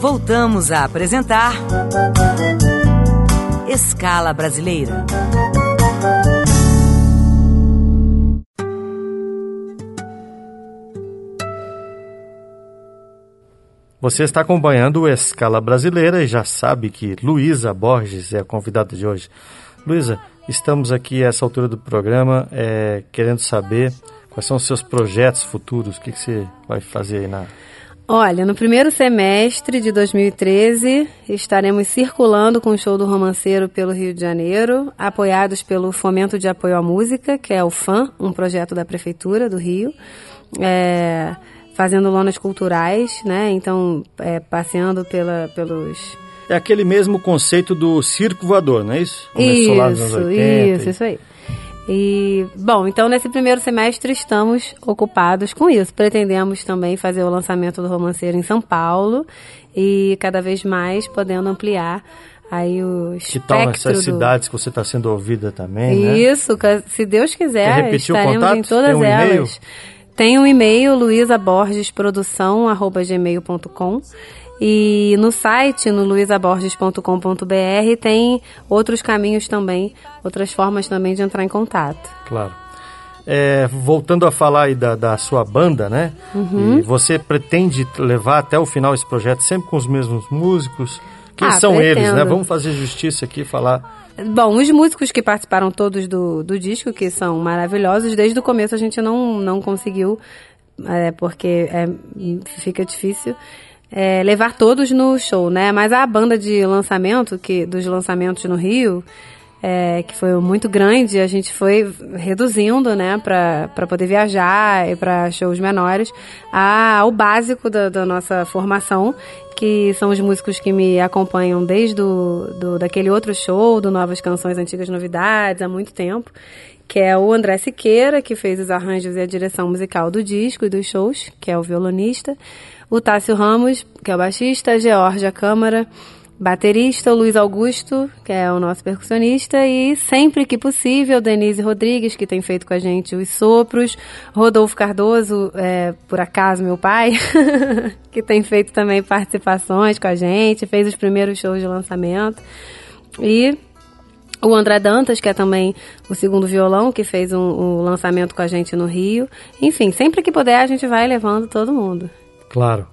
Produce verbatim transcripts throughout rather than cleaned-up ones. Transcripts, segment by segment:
Voltamos a apresentar Escala Brasileira. Você está acompanhando o Escala Brasileira e já sabe que Luísa Borges é a convidada de hoje. Luísa, estamos aqui a essa altura do programa é, querendo saber quais são os seus projetos futuros, o que, que você vai fazer aí na... Olha, no primeiro semestre de dois mil e treze, estaremos circulando com o show do Romanceiro pelo Rio de Janeiro, apoiados pelo Fomento de Apoio à Música, que é o F A M, um projeto da Prefeitura do Rio, é, fazendo lonas culturais, né? Então, é, passeando pela, pelos... É aquele mesmo conceito do circo voador, não é isso? Começou lá nos anos oitenta. Isso, isso aí. E, bom, então nesse primeiro semestre estamos ocupados com isso. Pretendemos também fazer o lançamento do Romanceiro em São Paulo e cada vez mais podendo ampliar aí o espectro. Que tal nessas do... cidades que você está sendo ouvida também, né? Isso, se Deus quiser, estaremos em todas Tem um elas. E-mail? Tem um e-mail, luisa borges produção arroba gmail ponto com. E no site, no luisa borges ponto com ponto b r, tem outros caminhos também, outras formas também de entrar em contato. Claro. É, voltando a falar aí da, da sua banda, né? Uhum. E você pretende levar até o final esse projeto sempre com os mesmos músicos? Quem ah, são pretendo. eles, né? Vamos fazer justiça aqui e falar... Bom, os músicos que participaram todos do, do disco, que são maravilhosos, desde o começo a gente não, não conseguiu, é, porque é, fica difícil... É, levar todos no show, né? Mas a banda de lançamento, que, dos lançamentos no Rio, é, que foi muito grande, a gente foi reduzindo, né? Pra, pra poder viajar e pra shows menores, a, ao básico da, da nossa formação, que são os músicos que me acompanham desde do, do, daquele outro show, do Novas Canções, Antigas Novidades, há muito tempo, que é o André Siqueira, que fez os arranjos e a direção musical do disco e dos shows, que é o violonista, o Tássio Ramos, que é o baixista, a Georgia Câmara, baterista, o Luiz Augusto, que é o nosso percussionista, e sempre que possível, Denise Rodrigues, que tem feito com a gente os sopros, Rodolfo Cardoso, é, por acaso meu pai, que tem feito também participações com a gente, fez os primeiros shows de lançamento, e o André Dantas, que é também o segundo violão, que fez um, um lançamento com a gente no Rio. Enfim, sempre que puder a gente vai levando todo mundo. Claro.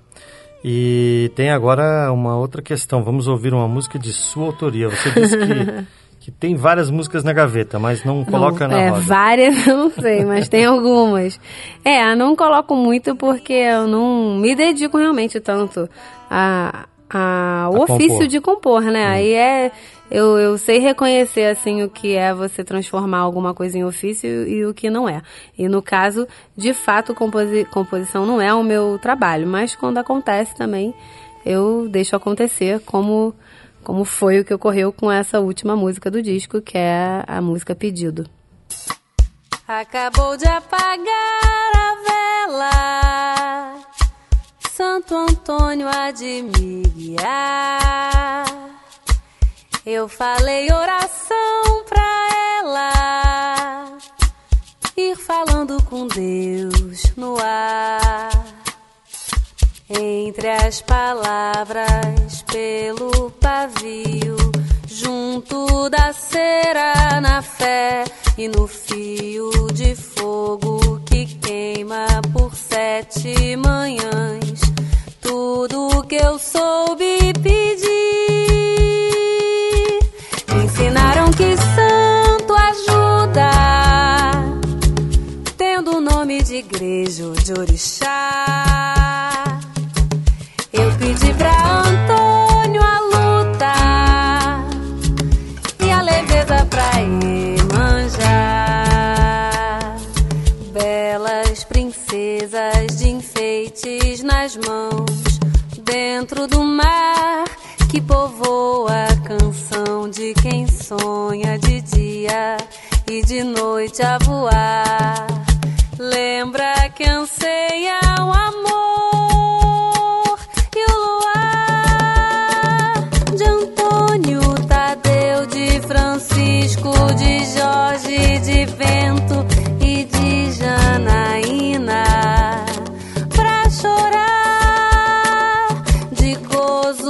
E tem agora uma outra questão. Vamos ouvir uma música de sua autoria. Você disse que, que tem várias músicas na gaveta, mas não coloca não, na é, roda. Várias, eu não sei, mas tem algumas. É, eu não coloco muito porque eu não me dedico realmente tanto a, a, ao a ofício compor. de compor, né? Hum. Aí é... Eu, eu sei reconhecer, assim, o que é você transformar alguma coisa em ofício e o que não é. E, no caso, de fato, composi- composição não é o meu trabalho. Mas, quando acontece também, eu deixo acontecer, como, como foi o que ocorreu com essa última música do disco, que é a música Pedido. Acabou de apagar a vela, Santo Antônio há de me guiar. Eu falei oração pra ela, ir falando com Deus no ar. Entre as palavras pelo pavio, junto da cera na fé e no fio de fogo que queima por sete manhãs, tudo que eu soube pedir. Ensinaram que santo ajuda, tendo o nome de igreja ou de orixá. Eu pedi pra Antônio a luta e a leveza pra Iemanjá. Belas princesas de enfeites nas mãos, dentro do mar que povoa a canção de quem sonha de dia e de noite a voar. Lembra que anseia o amor e o luar de Antônio, Tadeu, de Francisco, de Jorge, de Vento e de Janaína, pra chorar de gozo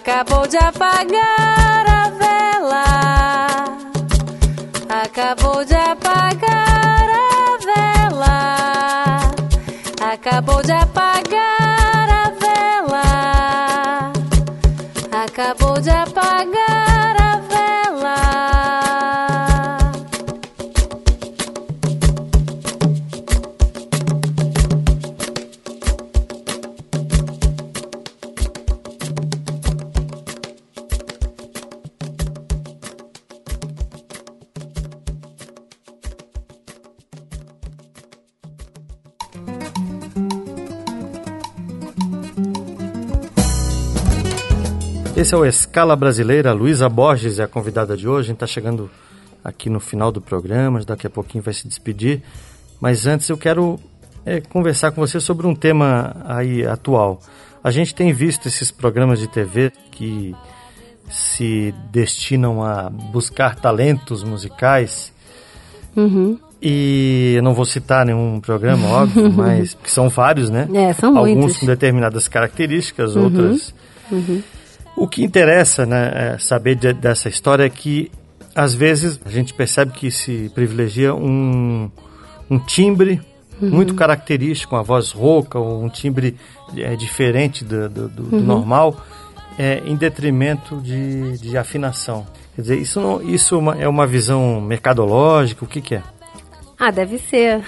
acabou de apagar a vela, acabou de apagar a vela, acabou de apagar a vela, acabou de apagar a vela. Esse é o Escala Brasileira. Luísa Borges é a convidada de hoje. A gente está chegando aqui no final do programa, daqui a pouquinho vai se despedir. Mas antes eu quero é, conversar com você sobre um tema aí atual. A gente tem visto esses programas de T V que se destinam a buscar talentos musicais. Uhum. E eu não vou citar nenhum programa, óbvio, mas porque são vários, né? É, são Alguns muitos. com determinadas características, Uhum. outras... Uhum. O que interessa, né, é saber de, dessa história é que, às vezes, a gente percebe que se privilegia um, um timbre uhum. muito característico, uma voz rouca, ou um timbre é, diferente do, do, do, uhum. do normal, é, em detrimento de, de afinação. Quer dizer, isso, não, isso é, uma, é uma visão mercadológica? O que, que é? Ah, deve ser.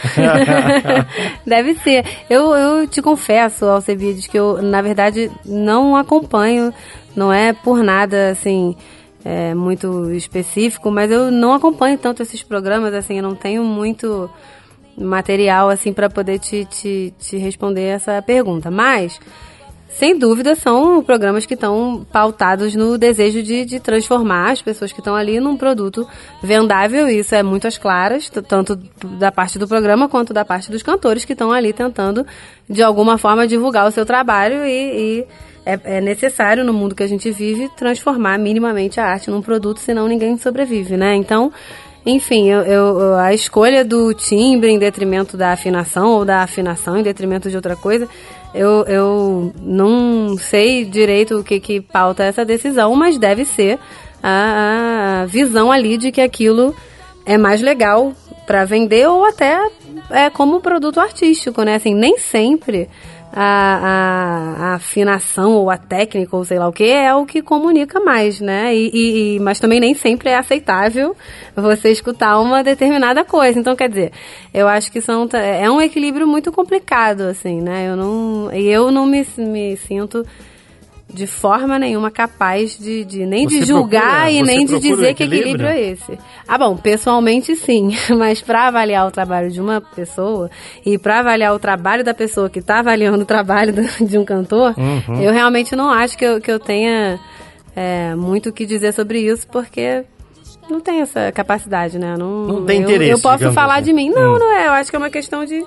Deve ser. Eu, eu te confesso, Alcebiades, que eu, na verdade, não acompanho, não é por nada, assim, é, muito específico, mas eu não acompanho tanto esses programas, assim, eu não tenho muito material, assim, para poder te, te, te responder essa pergunta. Mas, sem dúvida, são programas que estão pautados no desejo de, de transformar as pessoas que estão ali num produto vendável, e isso é muito às claras, t- tanto da parte do programa quanto da parte dos cantores que estão ali tentando, de alguma forma, divulgar o seu trabalho, e, e é, é necessário, no mundo que a gente vive, transformar minimamente a arte num produto, senão ninguém sobrevive, né? Então, enfim, eu, eu, a escolha do timbre em detrimento da afinação, ou da afinação em detrimento de outra coisa, eu, eu não sei direito o que, que pauta essa decisão, mas deve ser a, a visão ali de que aquilo é mais legal para vender, ou até é como produto artístico, né? Assim, nem sempre a, a, a afinação ou a técnica ou sei lá o que é o que comunica mais, né? E, e, mas também nem sempre é aceitável você escutar uma determinada coisa. Então, quer dizer, eu acho que são, é um equilíbrio muito complicado, assim, né? Eu não, eu não me, me sinto de forma nenhuma capaz de, de nem Você de julgar procura, e nem de dizer equilíbrio? que equilíbrio é esse. Ah, bom, pessoalmente sim, mas para avaliar o trabalho de uma pessoa e para avaliar o trabalho da pessoa que está avaliando o trabalho de um cantor, uhum. eu realmente não acho que eu, que eu tenha é, muito o que dizer sobre isso, porque não tenho essa capacidade, né? Não, não tem eu, interesse, eu posso falar assim. de mim. Não, hum. não é. Eu acho que é uma questão de...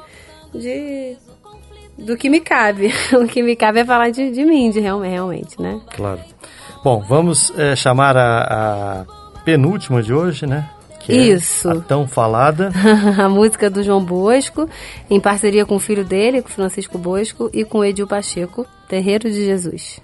de do que me cabe. O que me cabe é falar de, de mim, de real, realmente, né? Claro. Bom, vamos é, chamar a, a penúltima de hoje, né? Que Isso. É a tão falada. A música do João Bosco, em parceria com o filho dele, com Francisco Bosco, e com Edil Pacheco, Terreiro de Jesus.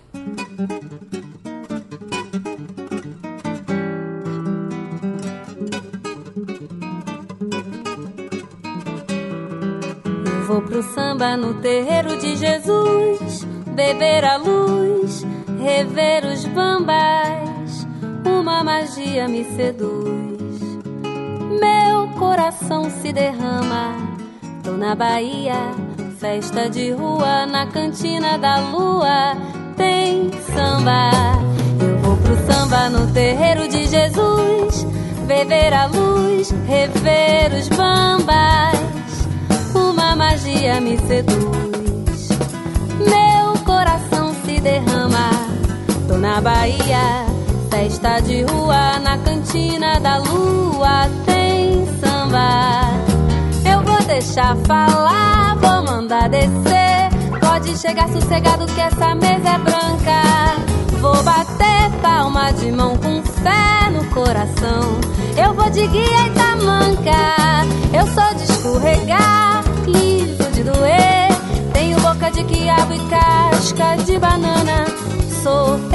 Vou pro samba no terreiro de Jesus, beber a luz, rever os bambais, uma magia me seduz. Meu coração se derrama, tô na Bahia, festa de rua, na cantina da lua, tem samba. Eu vou pro samba no terreiro de Jesus, beber a luz, rever os bambais, uma magia me seduz. Meu coração se derrama, tô na Bahia, festa de rua, na cantina da lua, tem samba. Eu vou deixar falar, vou mandar descer, pode chegar sossegado que essa mesa é branca. Vou bater palma de mão com fé no coração, eu vou de guia e tamanca. Eu sou de escorregar, liso de doer, tenho boca de quiabo e casca de banana. Sou, eu sou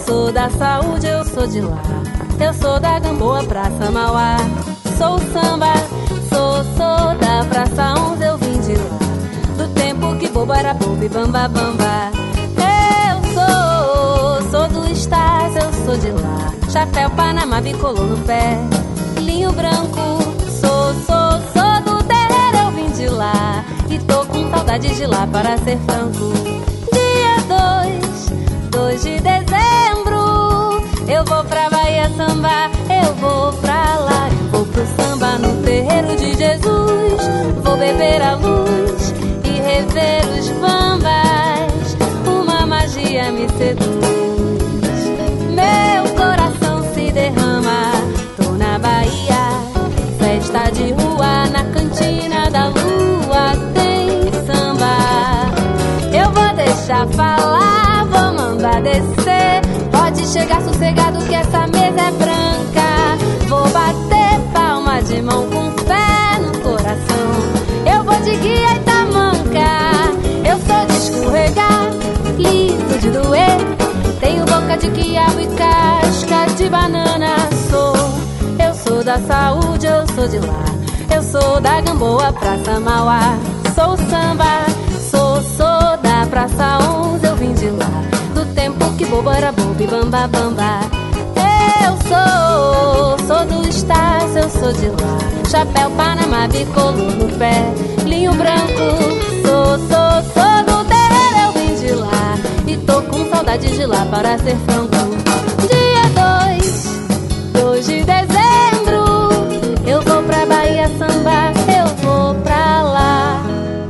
sou da saúde, eu sou de lá. Eu sou da Gamboa, Praça Mauá. Sou samba, sou, sou da Praça onze, eu vim de lá. Do tempo que bobo era bobo e bamba, bamba. Eu sou, sou do Estás, eu sou de lá. Chapéu Panamá, bicolor no pé, linho branco. Sou, sou, sou do terreiro, eu vim de lá. E tô com saudade de lá, para ser franco. Dia dois, dois de dezembro, eu vou pra Bahia sambar, eu vou pra lá. Eu vou pro samba no terreiro de Jesus. Vou beber a luz e rever os bambas. Uma magia me seduz, meu coração se derrama. Tô na Bahia, festa de rua, na cantina da lua tem samba. Eu vou deixar falar, vou mandar descer. Pode chegar sossegado que essa mesa é branca. Vou bater palma de mão com fé no coração. Eu vou de guia e tamanca. Eu sou de escorregar, liso de doer. Tenho boca de quiabo e casca de banana. Sou, eu sou da saúde, eu sou de lá. Eu sou da Gamboa, Praça Mauá. Sou samba, sou, sou da Praça onze, eu vim de lá. Do tempo que bobo era bobo e bamba, bamba. Eu sou, sou do Estás, eu sou de lá. Chapéu Panamá, bicolor no pé, linho branco. Sou, sou, sou do terreiro, eu vim de lá. E tô com saudade de lá, para ser franco. Dia dois, dois de dezembro, eu vou pra Bahia sambar, eu vou pra lá.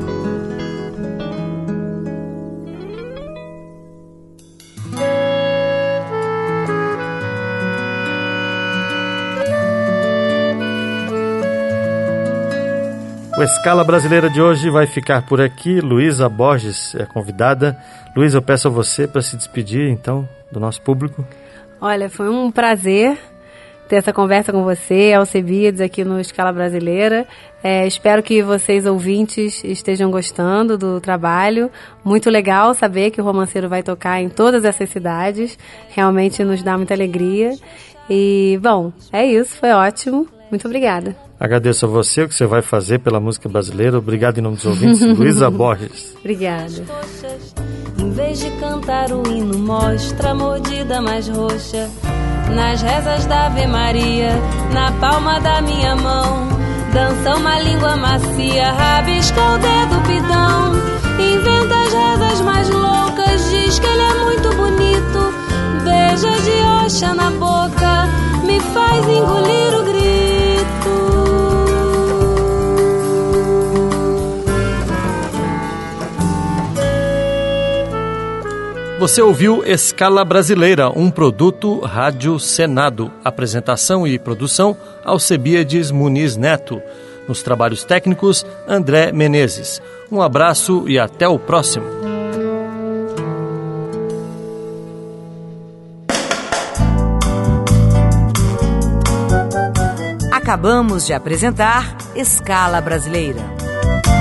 O Escala Brasileira de hoje vai ficar por aqui. Luísa Borges é convidada. Luísa, eu peço a você para se despedir, então, do nosso público. Olha, foi um prazer ter essa conversa com você, Alcebiades, aqui no Escala Brasileira. É, espero que vocês, ouvintes, estejam gostando do trabalho. Muito legal saber que o Romanceiro vai tocar em todas essas cidades. Realmente nos dá muita alegria. E, bom, é isso, foi ótimo. Muito obrigada. Agradeço a você o que você vai fazer pela música brasileira. Obrigado em nome dos ouvintes. Luísa Borges. Obrigada. Em vez de cantar o hino, mostra a mordida mais roxa. Nas rezas da Ave Maria, na palma da minha mão, dança uma língua macia, rabisca o dedo pidão. Inventa as rezas mais loucas, diz que ele é muito bonito. Beija de Oxa na boca, me faz engolir o grito. Você ouviu Escala Brasileira, um produto Rádio Senado. Apresentação e produção, Alcebiades Muniz Neto. Nos trabalhos técnicos, André Menezes. Um abraço e até o próximo. Acabamos de apresentar Escala Brasileira.